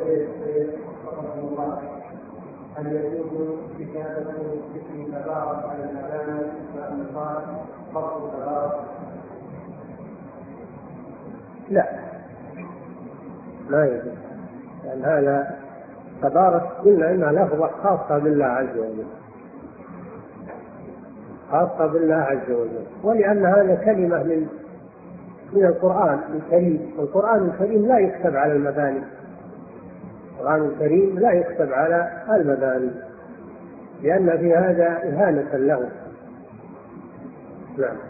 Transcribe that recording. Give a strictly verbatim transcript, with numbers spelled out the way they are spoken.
هل يجوز كتابة اسم تبارك على الأذان وأن يقال فضل تبارك؟ لا، ما يجوز، لأن هذا تبارك قلنا إنها لفظة خاصة بالله عز وجل، خاصة بالله عز وجل، ولأن هذا كلمة من من القرآن الكريم، والقرآن الكريم لا يكتب على المباني، القرآن الكريم لا يكتب على المباني لأن في هذا إهانة له. نعم.